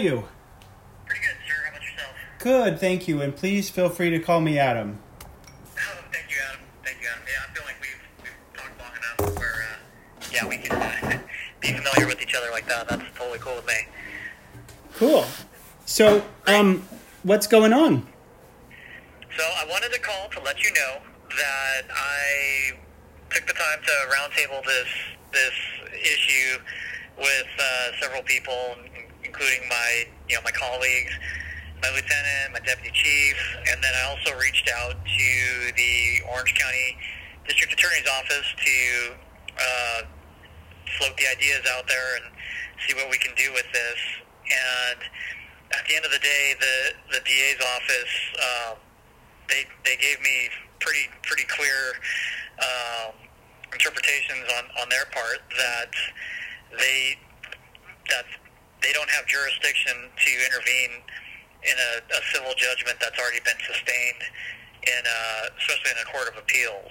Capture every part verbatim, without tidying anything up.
you? Pretty good, sir. How about yourself? Good, thank you. And please feel free to call me Adam. Oh, thank you, Adam. Thank you, Adam. Yeah, I feel like we've, we've talked long enough where, uh, yeah, we can uh, be familiar with each other like that. That's totally cool with me. Cool. So, um, what's going on? So I wanted to call to let you know that I took the time to roundtable this this issue with uh, several people, including my you know my colleagues, my lieutenant, my deputy chief, and then I also reached out to the Orange County District Attorney's Office to uh, float the ideas out there and see what we can do with this. And at the end of the day, the the D A's office uh, they they gave me pretty pretty clear um, interpretations on, on their part that they that they don't have jurisdiction to intervene in a, a civil judgment that's already been sustained in a, especially in a court of appeals.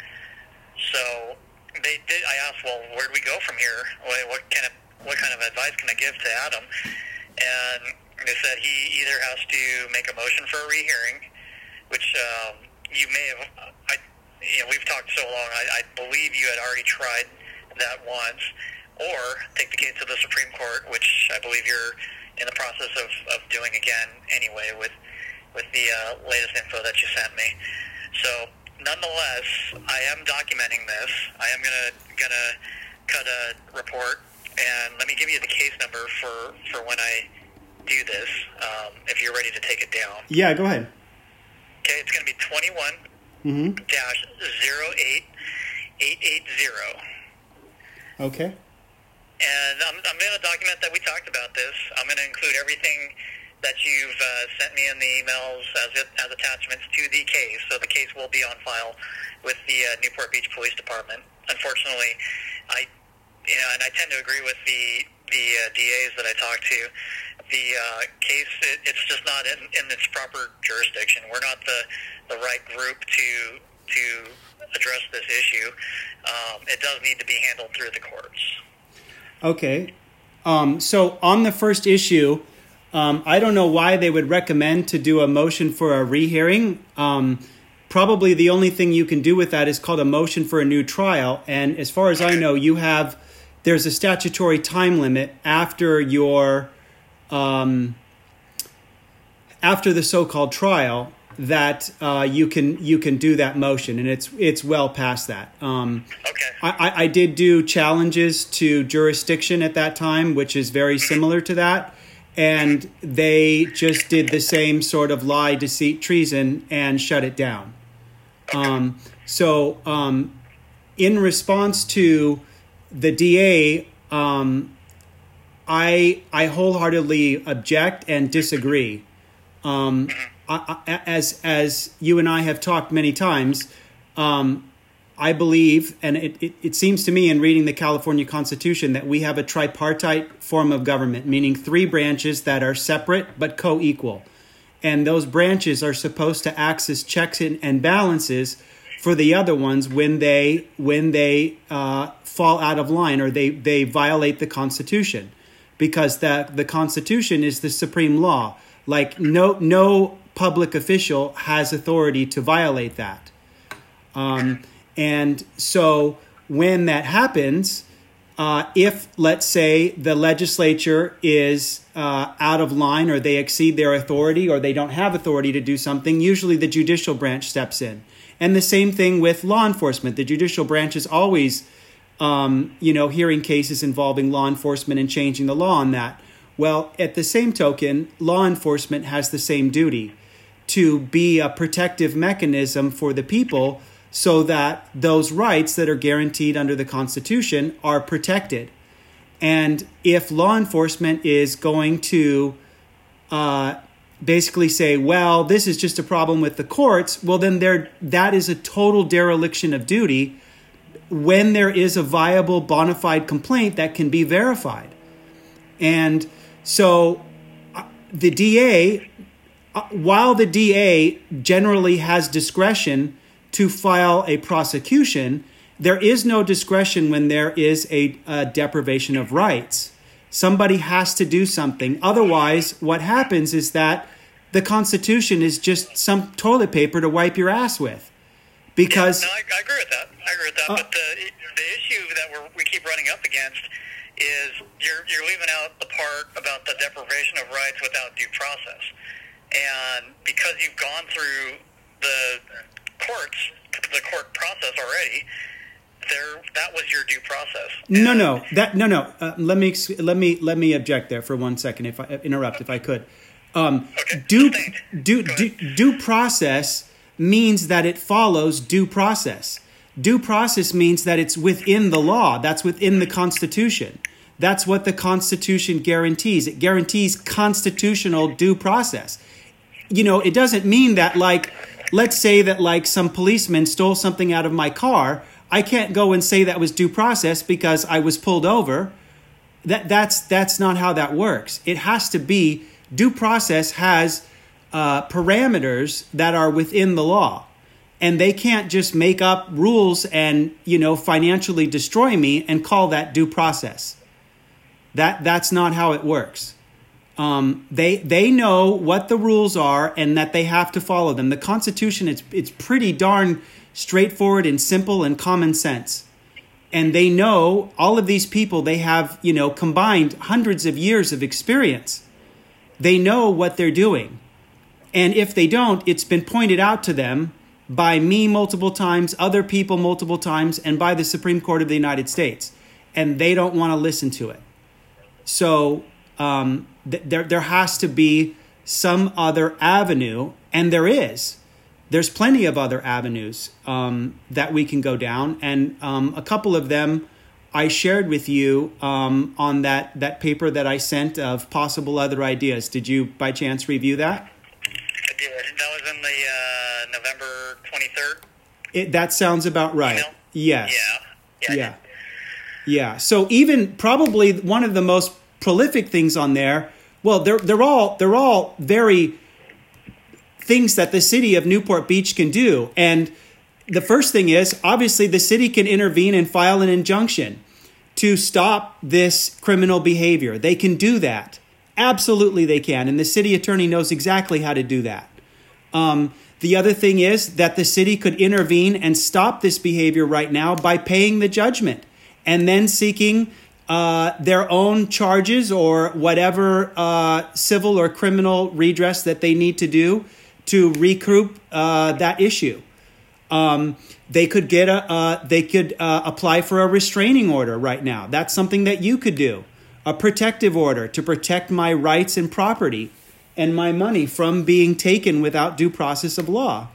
So they did. I asked, well, where do we go from here? What, what kind of what kind of advice can I give to Adam? And they said he either has to make a motion for a rehearing, which um, you may have. I, you know, we've talked so long. I, I believe you had already tried that once, or take the case to the Supreme Court, which I believe you're in the process of, of doing again anyway with with the uh, latest info that you sent me. So, nonetheless, I am documenting this. I am gonna gonna cut a report, and let me give you the case number for, for when I do this. Um, if you're ready to take it down. Yeah, go ahead. Okay, it's going to be twenty-one Mm-hmm. dash zero eight eight eight zero. Okay. And I'm, I'm going to document that we talked about this. I'm going to include everything that you've uh, sent me in the emails as as attachments to the case. So the case will be on file with the uh, Newport Beach Police Department. Unfortunately, I you know, and I tend to agree with the the uh, D As that I talk to. The uh, case, it, it's just not in, in its proper jurisdiction. We're not the, the right group to to address this issue. Um, it does need to be handled through the courts. Okay. Um, so on the first issue, um, I don't know why they would recommend to do a motion for a rehearing. Um, probably the only thing you can do with that is called a motion for a new trial. And as far as I know, you have there's a statutory time limit after your um, after the so-called trial that uh, you can you can do that motion, and it's it's well past that. Um, okay. I, I did do challenges to jurisdiction at that time, which is very similar to that, and they just did the same sort of lie, deceit, treason, and shut it down. Okay. Um, so um, in response to the D A, um, I I wholeheartedly object and disagree. Um, I, I, as as you and I have talked many times, um, I believe, and it, it, it seems to me in reading the California Constitution that we have a tripartite form of government, meaning three branches that are separate but co-equal. And those branches are supposed to act as checks and balances for the other ones when they when they uh, fall out of line or they, they violate the Constitution, because the the Constitution is the supreme law. Like no no public official has authority to violate that. Um, and so when that happens, uh, if, let's say, the legislature is uh, out of line or they exceed their authority or they don't have authority to do something, usually the judicial branch steps in. And the same thing with law enforcement. The judicial branch is always, um, you know, hearing cases involving law enforcement and changing the law on that. Well, at the same token, law enforcement has the same duty to be a protective mechanism for the people so that those rights that are guaranteed under the Constitution are protected. And if law enforcement is going to uh, basically say, well, this is just a problem with the courts, well, then there that is a total dereliction of duty when there is a viable bona fide complaint that can be verified. And so uh, the D A, uh, while the D A generally has discretion to file a prosecution, there is no discretion when there is a, a deprivation of rights. Somebody has to do something. Otherwise, what happens is that the Constitution is just some toilet paper to wipe your ass with. Because yeah, no, I, I agree with that. I agree with that. Uh, but the the issue that we're, we keep running up against is you're you're leaving out the part about the deprivation of rights without due process. And because you've gone through the courts, the court process already, there that was your due process. And no, no, that no, no. Uh, let me let me let me object there for one second. If I interrupt, if I could, um, okay. due due due due process means that it follows due process. Due process means that it's within the law. That's within the Constitution. That's what the Constitution guarantees. It guarantees constitutional due process. You know, it doesn't mean that, like, let's say that, like, some policeman stole something out of my car. I can't go and say that was due process because I was pulled over. That that's that's not how that works. It has to be due process has uh, parameters that are within the law, and they can't just make up rules and, you know, financially destroy me and call that due process. That that's not how it works. Um, they they know what the rules are and that they have to follow them. The Constitution, it's it's pretty darn straightforward and simple and common sense. And they know, all of these people, they have, you know, combined hundreds of years of experience. They know what they're doing. And if they don't, it's been pointed out to them by me multiple times, other people multiple times, and by the Supreme Court of the United States. And they don't want to listen to it. So um, th- there there has to be some other avenue, and there is. There's plenty of other avenues um, that we can go down, and um, a couple of them I shared with you um, on that, that paper that I sent of possible other ideas. Did you, by chance, review that? I did. That was in the uh, November twenty-third. It, that sounds about right. Email? Yes. Yeah. Yeah. Yeah. Yeah. So even probably one of the most prolific things on there. Well, they're they're all they're all very things that the city of Newport Beach can do. And the first thing is, obviously, the city can intervene and file an injunction to stop this criminal behavior. They can do that. Absolutely, they can. And the city attorney knows exactly how to do that. Um, the other thing is that the city could intervene and stop this behavior right now by paying the judgment and then seeking uh, their own charges or whatever uh, civil or criminal redress that they need to do to recoup uh, that issue. Um, they could get a, uh, they could uh, apply for a restraining order right now. That's something that you could do. A protective order to protect my rights and property and my money from being taken without due process of law.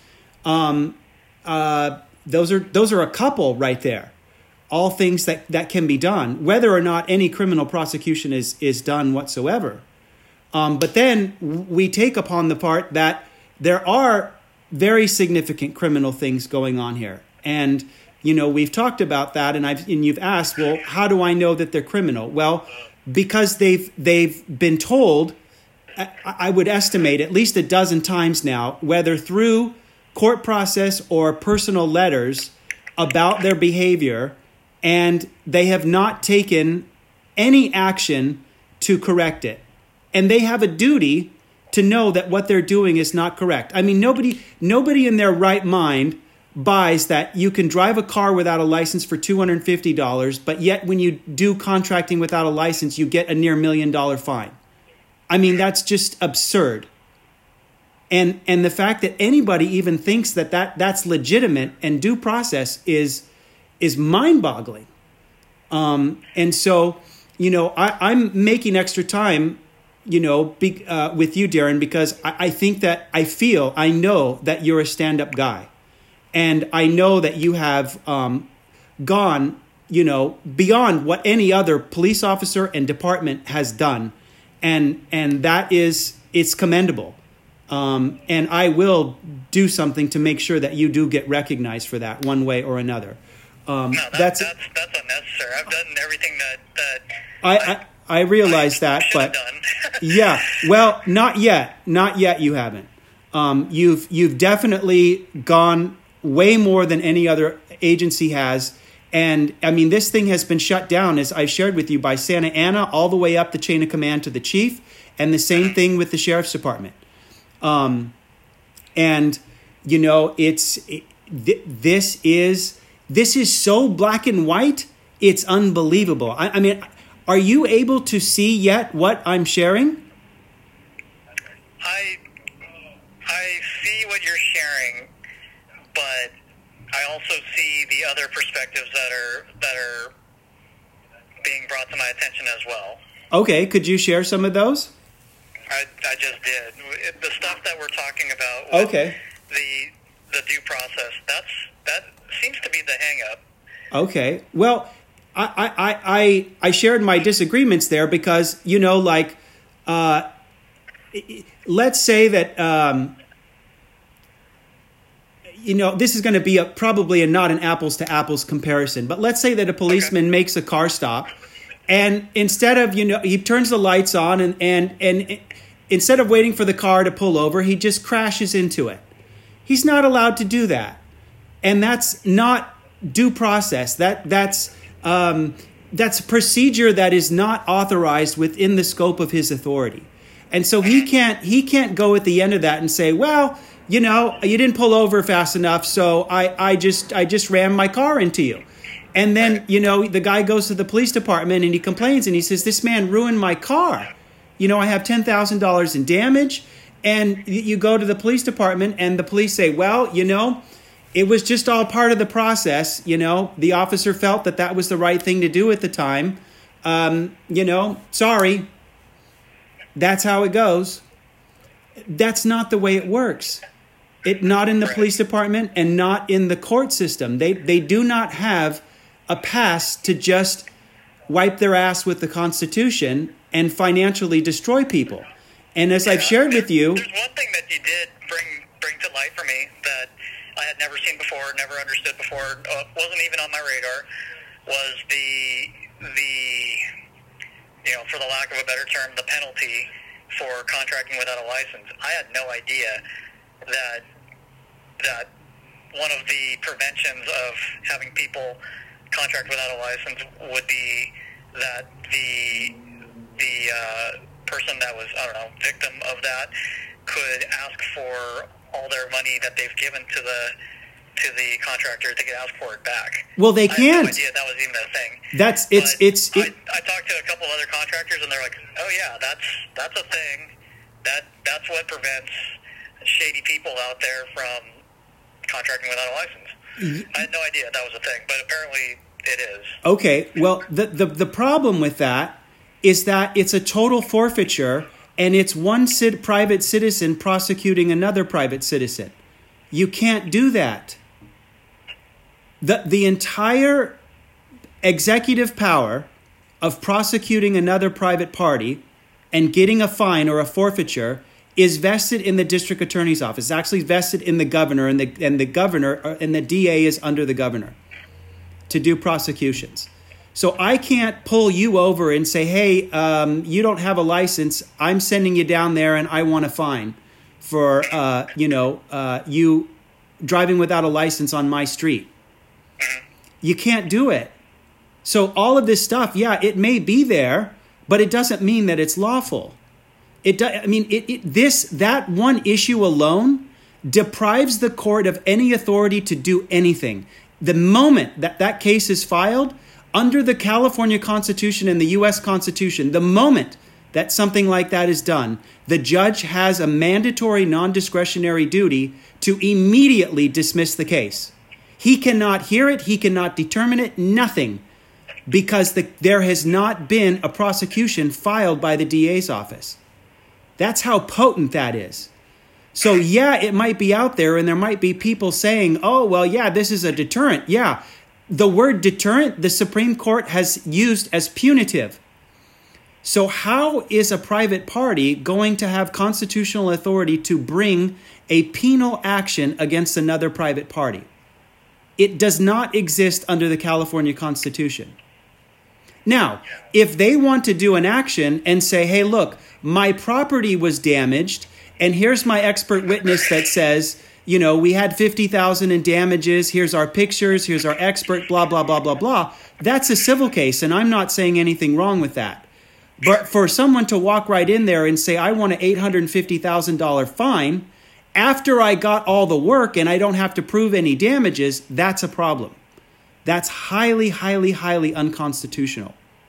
Um, uh, those are those are a couple right there. All things that, that can be done, whether or not any criminal prosecution is is done whatsoever. Um, but then we take upon the part that there are very significant criminal things going on here. And, you know, we've talked about that, and I've and you've asked, well, how do I know that they're criminal? Well, because they've they've been told, I, I would estimate at least a dozen times now, whether through court process or personal letters about their behavior, and they have not taken any action to correct it. And they have a duty to know that what they're doing is not correct. I mean, nobody nobody in their right mind buys that you can drive a car without a license for two hundred fifty dollars, but yet when you do contracting without a license, you get a near million dollar fine. I mean, that's just absurd. And and the fact that anybody even thinks that, that that's legitimate and due process is is mind-boggling. Um, and so, you know, I, I'm making extra time you know, be, uh, with you, Darren, because I, I think that I feel, I know that you're a stand-up guy. And I know that you have um, gone, you know, beyond what any other police officer and department has done. And and that is, it's commendable. Um, and I will do something to make sure that you do get recognized for that one way or another. Um, no, that, that's, that's that's unnecessary. I've done everything that, that I... I, I I realize I that, but yeah, well, not yet, not yet. You haven't. Um, you've you've definitely gone way more than any other agency has, And I mean, this thing has been shut down, as I shared with you, by Santa Ana all the way up the chain of command to the chief, and the same thing with the sheriff's department. Um, and you know, it's it, th- this is this is so black and white. It's unbelievable. I, I mean, are you able to see yet what I'm sharing? I I see what you're sharing, but I also see the other perspectives that are that are being brought to my attention as well. Okay, could you share some of those? I, I just did. The stuff that we're talking about with okay. the the due process, that's that seems to be the hang-up. Okay. Well, I I, I, I shared my disagreements there because, you know, like, uh, let's say that, um, you know, this is going to be a, probably a, not an apples to apples comparison, but let's say that a policeman okay. makes a car stop, and instead of, you know, he turns the lights on and, and, and instead of waiting for the car to pull over, he just crashes into it. He's not allowed to do that. And that's not due process. That that's um, that's a procedure that is not authorized within the scope of his authority. And so he can't he can't go at the end of that and say, well, you know, you didn't pull over fast enough, so I, I just I just rammed my car into you. And then, you know, the guy goes to the police department and he complains and he says, this man ruined my car. You know, I have ten thousand dollars in damage. And you go to the police department and the police say, well, you know, it was just all part of the process. You know, the officer felt that that was the right thing to do at the time. Um, you know, sorry. That's how it goes. That's not the way it works. It not in the police department and not in the court system. They they do not have a pass to just wipe their ass with the Constitution and financially destroy people. And as yeah, I've shared with you, there's one thing that you did bring bring to light for me that I had never seen before, never understood before, uh, wasn't even on my radar, was the the you know, for the lack of a better term, the penalty for contracting without a license. I had no idea that that one of the preventions of having people contract without a license would be that the the uh, person that was, I don't know, victim of that could ask for all their money that they've given to the to the contractor. They could ask for it back. Well, they I can't. had no idea that was even a thing. That's it's but it's. It, I, I talked to a couple other contractors, and they're like, "Oh yeah, that's that's a thing. That that's what prevents shady people out there from contracting without a license." I had no idea that was a thing, but apparently it is. Okay, well, the the the problem with that is that it's a total forfeiture, and it's one cit- private citizen prosecuting another private citizen. You can't do that. The the entire executive power of prosecuting another private party and getting a fine or a forfeiture is vested in the district attorney's office. It's actually vested in the governor, and the and the governor and the D A is under the governor to do prosecutions. So I can't pull you over and say, hey, um, you don't have a license. I'm sending you down there and I want a fine for, uh, you know, uh, you driving without a license on my street. You can't do it. So all of this stuff, yeah, it may be there, but it doesn't mean that it's lawful. It do, I mean, it, it, this that one issue alone deprives the court of any authority to do anything. The moment that that case is filed, under the California Constitution and the U S Constitution, the moment that something like that is done, the judge has a mandatory non-discretionary duty to immediately dismiss the case. He cannot hear it. He cannot determine it. Nothing. Because the, there has not been a prosecution filed by the D A's office. That's how potent that is. So, yeah, it might be out there and there might be people saying, oh, well, yeah, this is a deterrent. Yeah. The word deterrent, the Supreme Court has used as punitive. So how is a private party going to have constitutional authority to bring a penal action against another private party? It does not exist under the California Constitution. Now, if they want to do an action and say, hey, look, my property was damaged, and here's my expert witness that says you know, we had fifty thousand in damages. Here's our pictures. Here's our expert, blah, blah, blah, blah, blah. That's a civil case. And I'm not saying anything wrong with that. But for someone to walk right in there and say, I want an eight hundred fifty thousand dollars fine after I got all the work and I don't have to prove any damages, that's a problem. That's highly, highly, highly unconstitutional.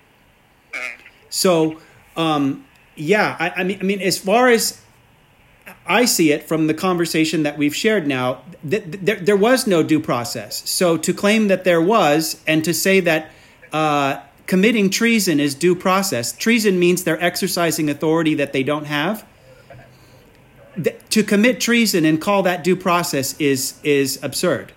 So, um, yeah, I, I mean, I mean, as far as I see it from the conversation that we've shared now, th- th- there, there was no due process. So to claim that there was, and to say that uh, committing treason is due process, treason means they're exercising authority that they don't have. Th- to commit treason and call that due process is is absurd.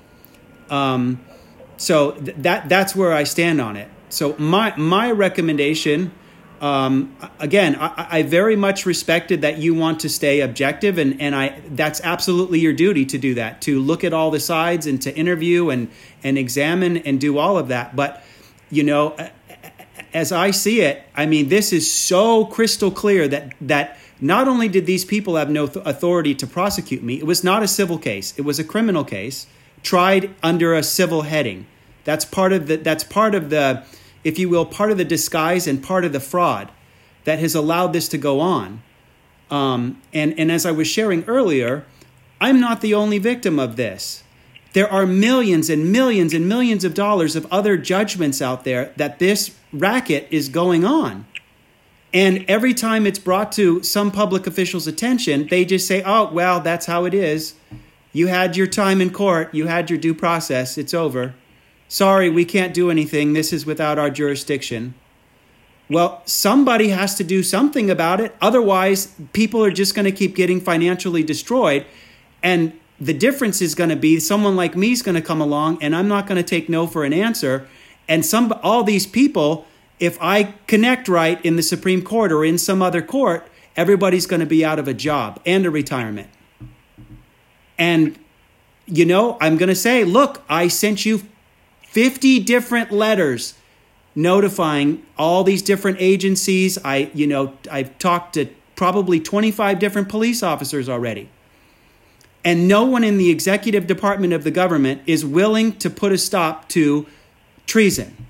Um, so th- that that's where I stand on it. So my my recommendation. Um, again, I, I very much respected that you want to stay objective, and, and I that's absolutely your duty to do that, to look at all the sides and to interview and, and examine and do all of that. But, you know, as I see it, I mean, this is so crystal clear that that not only did these people have no th- authority to prosecute me, it was not a civil case. It was a criminal case tried under a civil heading. That's part of the, that's part of the, if you will, part of the disguise and part of the fraud that has allowed this to go on. Um, and, and as I was sharing earlier, I'm not the only victim of this. There are millions and millions and millions of dollars of other judgments out there that this racket is going on. And every time it's brought to some public official's attention, they just say, oh, well, that's how it is. You had your time in court. You had your due process. It's over. Sorry, we can't do anything. This is without our jurisdiction. Well, somebody has to do something about it. Otherwise, people are just going to keep getting financially destroyed. And the difference is going to be someone like me is going to come along, and I'm not going to take no for an answer. And some all these people, if I connect right in the Supreme Court or in some other court, everybody's going to be out of a job and a retirement. And, you know, I'm going to say, look, I sent you fifty different letters notifying all these different agencies. I, you know, I've talked to probably twenty-five different police officers already. And no one in the executive department of the government is willing to put a stop to treason.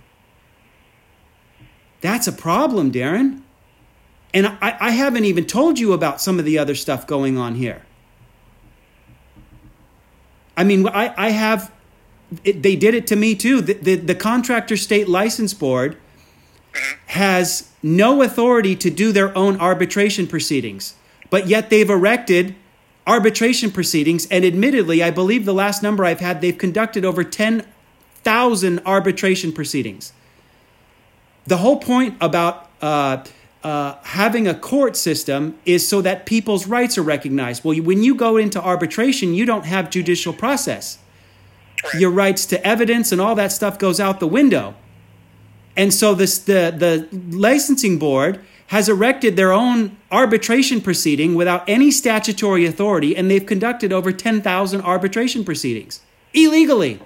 That's a problem, Darren. And I, I haven't even told you about some of the other stuff going on here. I mean, I, I have... It, they did it to me too. The, the, the Contractor State License Board has no authority to do their own arbitration proceedings, but yet they've erected arbitration proceedings. And admittedly, I believe the last number I've had, they've conducted over ten thousand arbitration proceedings. The whole point about uh, uh, having a court system is so that people's rights are recognized. Well, when you go into arbitration, you don't have judicial process. Your rights to evidence and all that stuff goes out the window. And so this, the, the licensing board has erected their own arbitration proceeding without any statutory authority, and they've conducted over ten thousand arbitration proceedings illegally.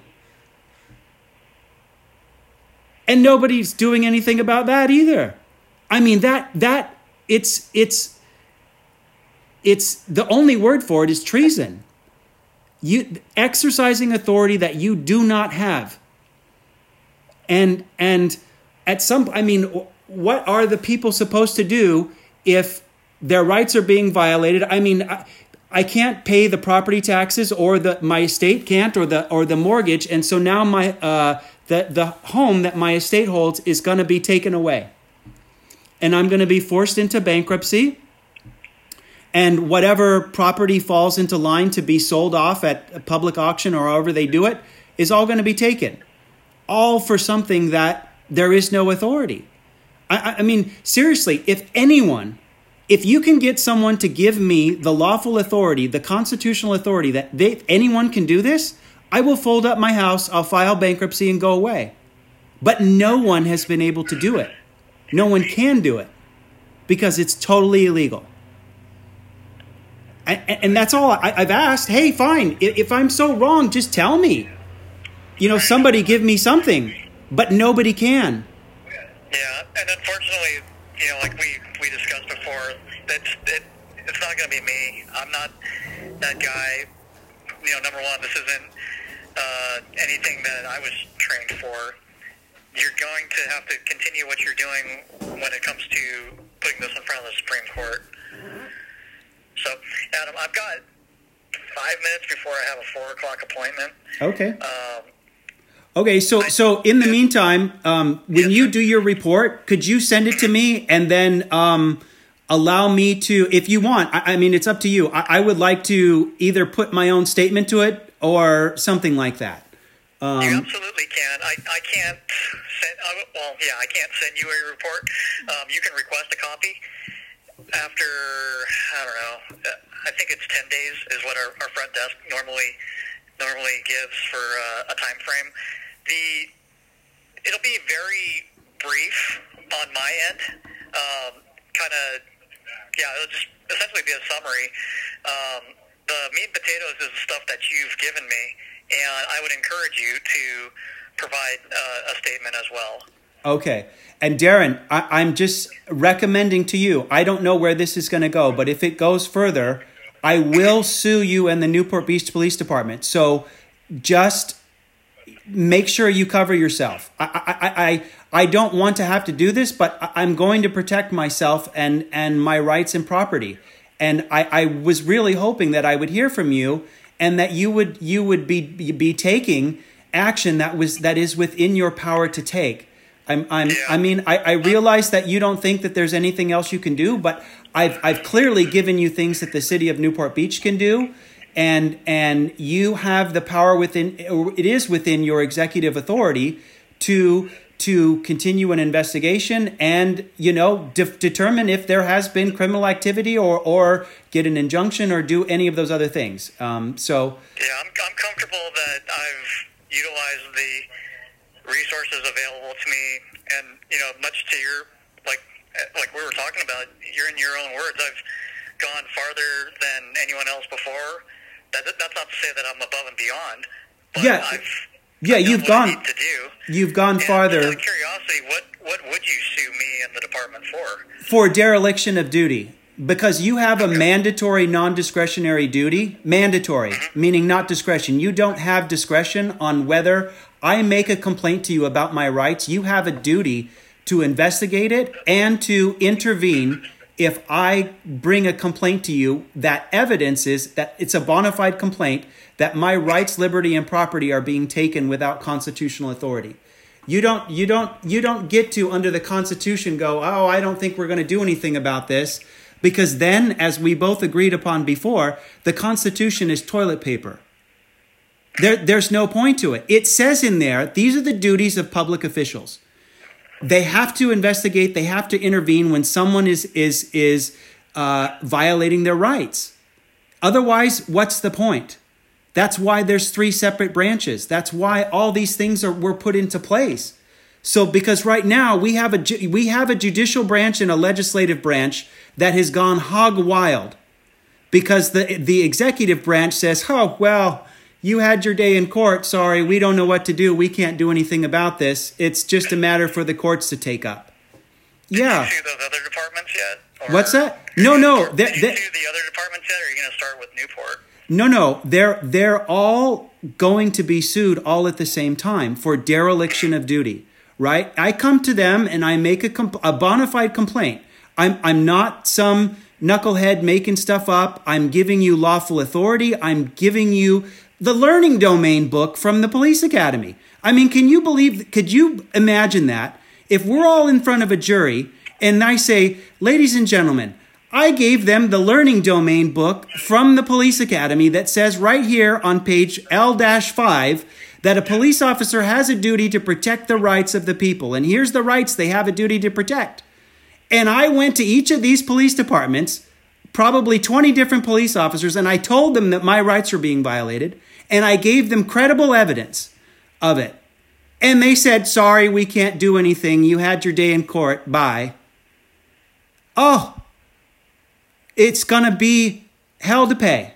And nobody's doing anything about that either. I mean, that that it's it's it's the only word for it is treason. You exercising authority that you do not have. And and at some, I mean, what are the people supposed to do if their rights are being violated? I mean, I, I can't pay the property taxes, or the my estate can't, or the or the mortgage, and so now my uh, the the home that my estate holds is going to be taken away, and I'm going to be forced into bankruptcy. And whatever property falls into line to be sold off at a public auction or however they do it is all going to be taken. All for something that there is no authority. I, I mean, seriously, if anyone, if you can get someone to give me the lawful authority, the constitutional authority that they, anyone can do this, I will fold up my house, I'll file bankruptcy and go away. But no one has been able to do it. No one can do it because it's totally illegal. And that's all I've asked. Hey, fine. If I'm so wrong, just tell me. You know, somebody give me something. But nobody can. Yeah, and unfortunately, you know, like we, we discussed before, that it, it's not going to be me. I'm not that guy you know, number one, this isn't uh, anything that I was trained for. You're going to have to continue what you're doing when it comes to putting this in front of the Supreme Court. So, Adam, I've got five minutes before I have a four o'clock appointment. Okay. Um, okay, so so in the meantime, um, when you do your report, could you send it to me and then um, allow me to, if you want, I, I mean, it's up to you. I, I would like to either put my own statement to it or something like that. Um, you absolutely can. I, I can't send, uh, well, yeah, I can't send you a report. Um, you can request a copy after, I don't know, I think it's ten days is what our, our front desk normally normally gives for uh, a time frame. The It'll be very brief on my end. Um, kind of, yeah, it'll just essentially be a summary. Um, the meat and potatoes is the stuff that you've given me, and I would encourage you to provide uh, a statement as well. Okay. And Darren, I, I'm just recommending to you, I don't know where this is going to go, but if it goes further, I will sue you and the Newport Beach Police Department. So just make sure you cover yourself. I, I, I, I don't want to have to do this, but I'm going to protect myself and, and my rights and property. And I, I was really hoping that I would hear from you and that you would you would be be taking action that was that is within your power to take. I'm, I'm, Yeah. I mean, I, I realize that you don't think that there's anything else you can do, but I've, I've clearly given you things that the city of Newport Beach can do, and, and you have the power within, it is within your executive authority to, to continue an investigation and, you know, de- determine if there has been criminal activity or, or get an injunction or do any of those other things. Um, so. Yeah, I'm, I'm comfortable that I've utilized the resources available to me, and you know, much to your like like we were talking about, you're in your own words, I've gone farther than anyone else before. That that's not to say that I'm above and beyond, but yeah, I've yeah, I've you've done what gone I need to do. You've gone and farther. Out of curiosity, what what would you sue me and the department for? For dereliction of duty. Because you have a mandatory non-discretionary duty, mandatory, mm-hmm. meaning not discretion. You don't have discretion on whether I make a complaint to you about my rights. You have a duty to investigate it and to intervene if I bring a complaint to you that evidences that it's a bona fide complaint that my rights, liberty, and property are being taken without constitutional authority. You don't, you don't, you don't get to, under the Constitution, go, oh, I don't think we're going to do anything about this. Because then, as we both agreed upon before, the Constitution is toilet paper. There, there's no point to it. It says in there, these are the duties of public officials. They have to investigate, they have to intervene when someone is, is, is uh, violating their rights. Otherwise, what's the point? That's why there's three separate branches. That's why all these things are were put into place. So because right now we have a we have a judicial branch and a legislative branch that has gone hog wild because the the executive branch says, "Oh, well, you had your day in court. Sorry, we don't know what to do. We can't do anything about this. It's just a matter for the courts to take up." Yeah. Did you sue those other departments yet? Or What's that? No, no. Did you sue the other departments yet, or are you going to start with Newport? No, no. They're they're all going to be sued all at the same time for dereliction of duty. Right? I come to them and I make a, comp- a bona fide complaint. I'm I'm not some knucklehead making stuff up. I'm giving you lawful authority. I'm giving you the learning domain book from the police academy. I mean, can you believe, could you imagine that? If we're all in front of a jury and I say, ladies and gentlemen, I gave them the learning domain book from the police academy that says right here on page L five that a police officer has a duty to protect the rights of the people. And here's the rights they have a duty to protect. And I went to each of these police departments, probably twenty different police officers, and I told them that my rights were being violated. And I gave them credible evidence of it. And they said, sorry, we can't do anything. You had your day in court. Bye. Oh, it's going to be hell to pay.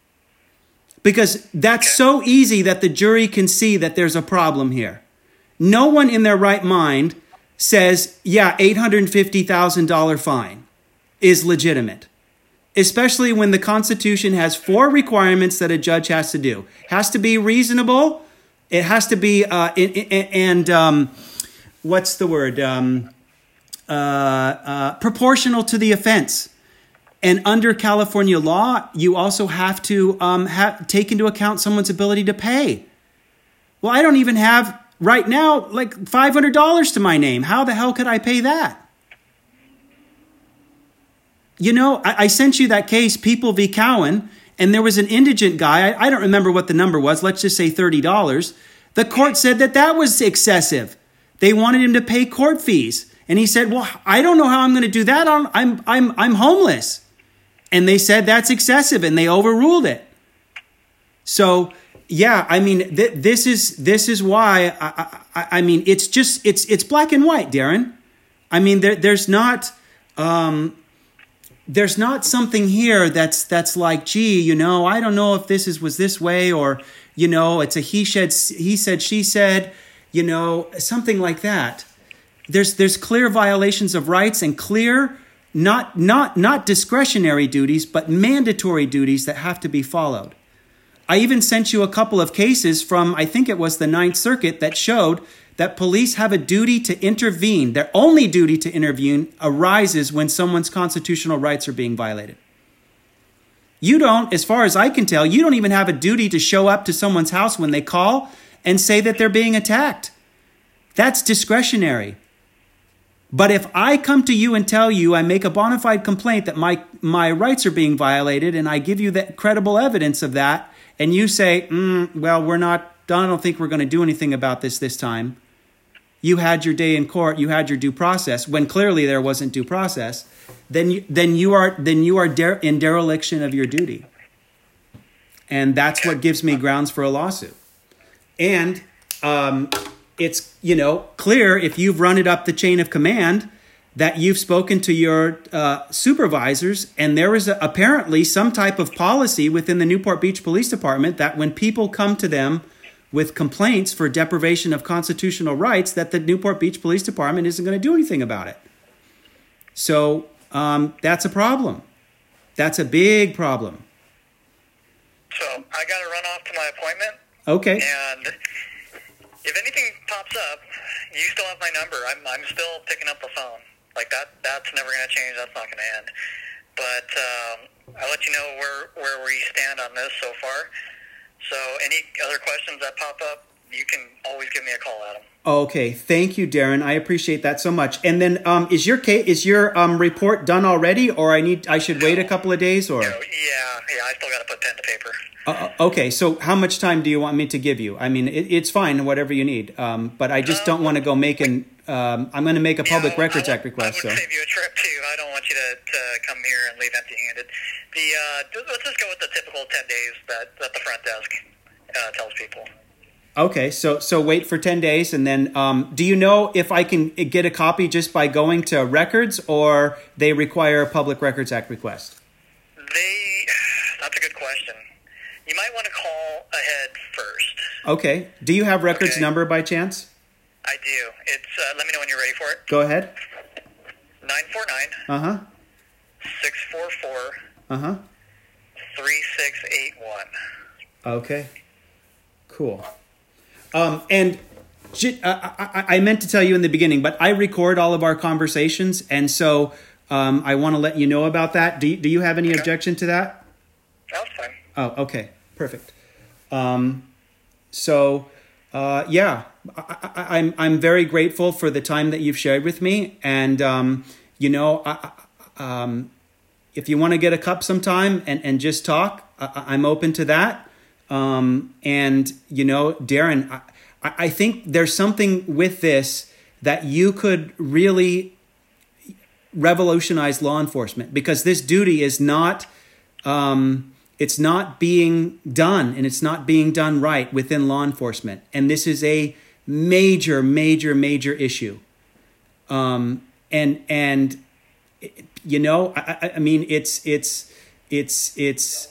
Because that's so easy that the jury can see that there's a problem here. No one in their right mind says, yeah, eight hundred fifty thousand dollars fine is legitimate. especially when the Constitution has four requirements that a judge has to do. Has to be reasonable. It has to be, uh, and um, what's the word? Um, uh, uh, proportional to the offense. And under California law, you also have to um, have, take into account someone's ability to pay. Well, I don't even have right now like five hundred dollars to my name. How the hell could I pay that? You know, I, I sent you that case, People v. Cowan, and there was an indigent guy. I, I don't remember what the number was. Let's just say thirty dollars. The court said that that was excessive. They wanted him to pay court fees. And he said, well, I don't know how I'm going to do that. I'm, I'm, I'm, I'm homeless. And they said that's excessive, and they overruled it. So, yeah, I mean, th- this is this is why, I, I, I mean, it's just, it's it's black and white, Darren. I mean, there, there's not... Um, There's not something here that's that's like, gee, you know, I don't know if this is was this way, or, you know, it's a he said, he said, she said, you know, something like that. There's there's clear violations of rights and clear, not not not discretionary duties, but mandatory duties that have to be followed. I even sent you a couple of cases from, I think it was the Ninth Circuit, that showed that police have a duty to intervene. Their only duty to intervene arises when someone's constitutional rights are being violated. You don't, as far as I can tell, you don't even have a duty to show up to someone's house when they call and say that they're being attacked. That's discretionary. But if I come to you and tell you, I make a bona fide complaint that my, my rights are being violated, and I give you that credible evidence of that, and you say, mm, well, we're not, I don't think we're going to do anything about this this time. You had your day in court, you had your due process, when clearly there wasn't due process, then you, then you are then you are der- in dereliction of your duty. And that's what gives me grounds for a lawsuit. And um, it's, you know, clear if you've run it up the chain of command that you've spoken to your uh, supervisors, and there is a, apparently some type of policy within the Newport Beach Police Department that when people come to them with complaints for deprivation of constitutional rights, that the Newport Beach Police Department isn't going to do anything about it. So um, that's a problem. That's a big problem. So I got to run off to my appointment. Okay. And if anything pops up, you still have my number. I'm I'm still picking up the phone. Like that. That's never going to change. That's not going to end. But um, I'll let you know where where we stand on this so far. So any other questions that pop up, you can always give me a call, Adam. Okay, thank you, Darren. I appreciate that so much. And then, um, is your case, is your um report done already, or I need I should wait a couple of days, or? No, yeah, yeah, I still got to put pen to paper. Uh, okay, so how much time do you want me to give you? I mean, it, it's fine, whatever you need. Um, but I just um, don't want to go making. Um, I'm going to make a Public yeah, Records Act request. I would so. save you a trip too. I don't want you to, to come here and leave empty-handed. The uh, let's just go with the typical ten days that, that the front desk uh, tells people. Okay, so so wait for ten days, and then um, do you know if I can get a copy just by going to records, or they require a Public Records Act request? They, that's a good question. You might want to call ahead first. Okay. Do you have records okay. number by chance? I do. It's uh, let me know when you're ready for it. Go ahead. Nine four nine. Uh huh. Six four four. Uh huh. Three six eight one. Okay. Cool. Um, and uh, I, I meant to tell you in the beginning, but I record all of our conversations, and so um, I want to let you know about that. Do you, do you have any okay. objection to that? That's fine. Oh, okay. Perfect. Um, so, uh, yeah, I, I, I'm I'm very grateful for the time that you've shared with me, and um, you know, I, um, if you want to get a cup sometime and, and just talk, I, I'm open to that. Um, and, you know, Darren, I, I think there's something with this that you could really revolutionize law enforcement, because this duty is not, um, it's not being done, and it's not being done right within law enforcement. And this is a major, major, major issue. Um, and, and, you know, I, I mean, it's, it's, it's, it's,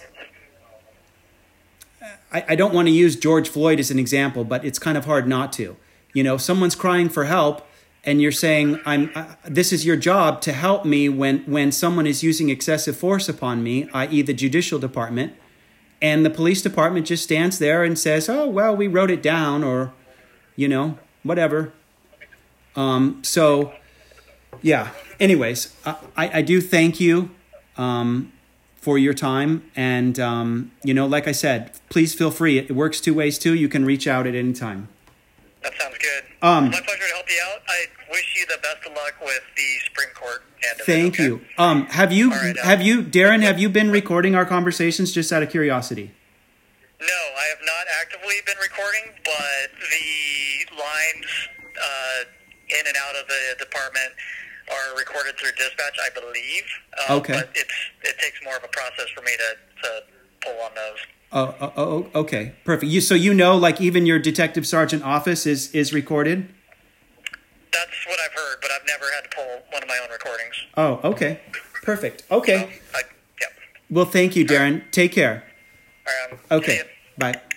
I don't want to use George Floyd as an example, but it's kind of hard not to. You know, someone's crying for help, and you're saying I'm uh, this is your job to help me when when someone is using excessive force upon me, that is the judicial department, and the police department just stands there and says, "Oh, well, we wrote it down," or, you know, whatever. Um, so, yeah. Anyways, I, I do thank you um, for your time, and um, you know, like I said, please feel free. It works two ways too. You can reach out at any time. That sounds good. Um, My pleasure to help you out. I wish you the best of luck with the Supreme Court. End of Thank it, okay? you. Um, have you, All right, uh, have you, Darren, have you been recording our conversations just out of curiosity? No, I have not actively been recording, but the lines uh, in and out of the department are recorded through dispatch, I believe. Uh, Okay. But it's it takes more of a process for me to, to pull on those. Oh, oh, oh, okay. Perfect. You, so you know, like even your detective sergeant office is, is recorded? That's what I've heard, but I've never had to pull one of my own recordings. Oh, okay. Perfect. Okay. So, I, yeah. Well, thank you, Darren. Take care. All right, um, see Okay. ya. Bye.